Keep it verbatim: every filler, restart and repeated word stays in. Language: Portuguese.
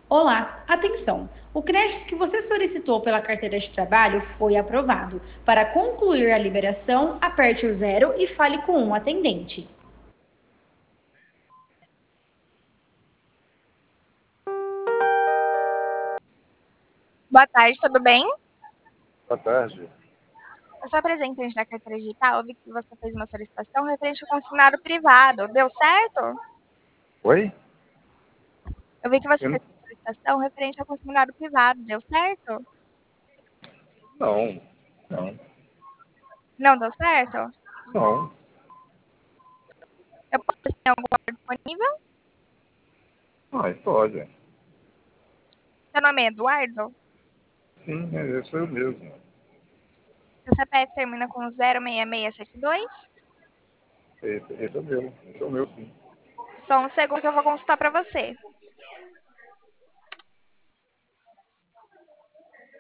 Olá, atenção! O crédito que você solicitou pela carteira de trabalho foi aprovado. Para concluir a liberação, aperte o zero e fale com um atendente. Boa tarde, tudo bem? Boa tarde. Eu sou a representante da carteira digital. Eu vi que você fez uma solicitação referente ao consignado privado. Deu certo? Oi? Eu vi que você Eu fez não... uma solicitação referente ao consignado privado. Deu certo? Não, não, Não deu certo? não. Eu posso ter algum valor disponível? Ai, pode. Seu nome é Eduardo? Sim, é, sou eu mesmo. Seu C P F termina com zero seis seis sete dois? Esse, esse é o meu. Esse é o meu, sim. Só um segundo que eu vou consultar para você.